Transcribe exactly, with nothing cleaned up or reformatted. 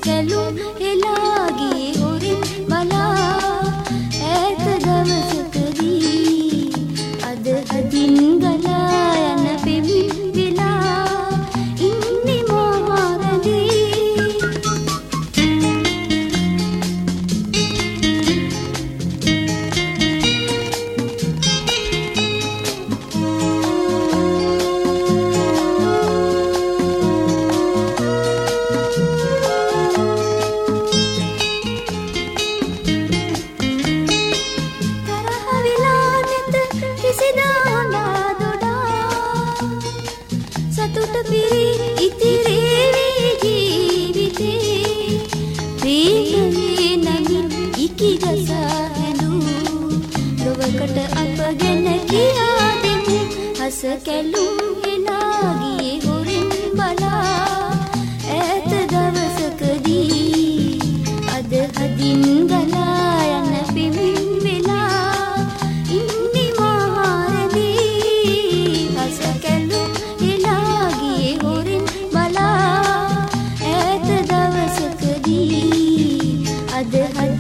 කැලුම් හෙලා ගියේ හොරින් බලා ඈත දවසකදී අද අදින් ගලා යන පෙමින් විලා ඉන්නේ මාරදී සතුට පිරි ඉතිරේවි ජීවිතේ ප්‍රේමයේ නගින් ඉකිගසා හැඳු ලොවකට අපගෙන කියා දෙමු හස කැලුම් හෙලා ගියේ හොරෙන් බලා ඈත දවසකදී අද අදින් ගලා යන පෙමින් වෙලා ඉන්නේ මහරදී හස කැලුම් අද